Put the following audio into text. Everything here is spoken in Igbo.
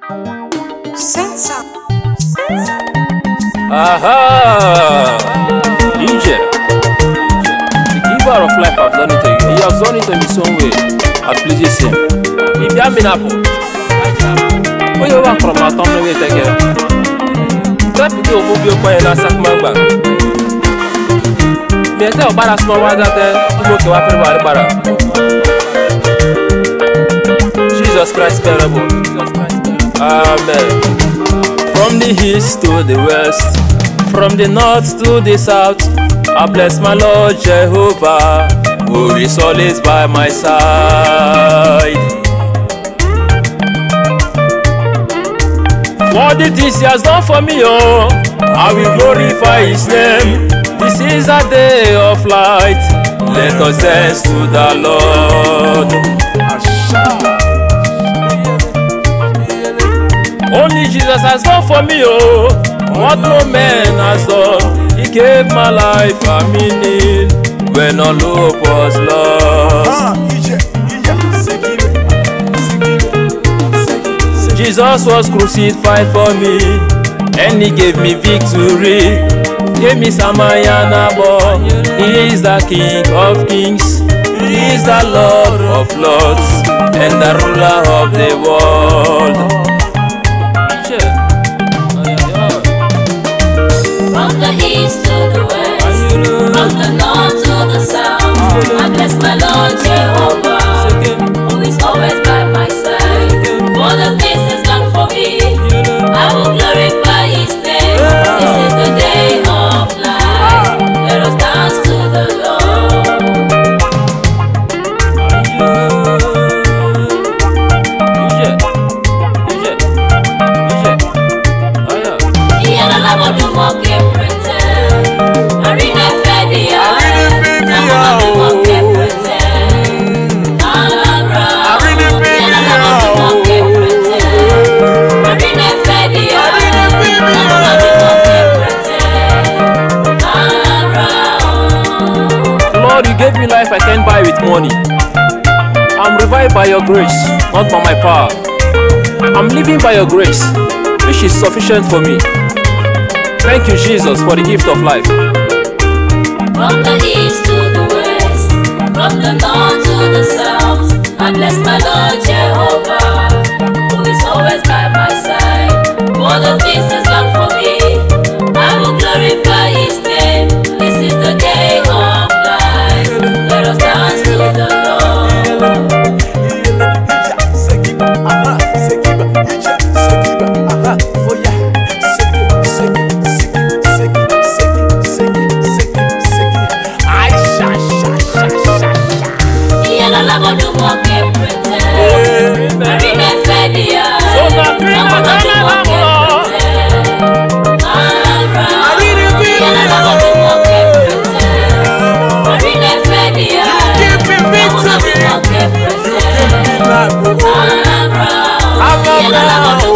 Sensa. Aha! DJ, the giver of life has done it to you. He has done it in his own way. As pleases him. If you have been apple, oh, you work from my tongue away again. Try to do a movie of my last man. Me tell about a small one that you look up about. Jesus Christ, terrible. Amen. From the east to the west, from the north to the south, I bless my Lord Jehovah, who is always by my side. For the things he has done for me, oh, I will glorify his name. This is a day of light, let us dance to the Lord. Only Jesus has done for me, oh, what no man has done. He gave my life a meaning when all hope was lost. Jesus was crucified for me, and he gave me victory. Gave me Samayana, boy. He is the King of kings. He is the Lord of lords, and the ruler of the world. From the east to the west, from the north to the south, I bless my Lord Jehovah, who is always by my side. For the things he's done for me, I will glorify his name. This is the day of life, let us dance to the Lord. Lord, you gave me life I can't buy with money. I'm revived by your grace, not by my power. I'm living by your grace, which is sufficient for me. Thank you, Jesus, for the gift of life. From the east to the west, from the north to the south, I bless my Lord Jehovah, who is always by my side. For the things he's done for me, I will glorify his name. This is the day of life, let us dance to the Lord. I'm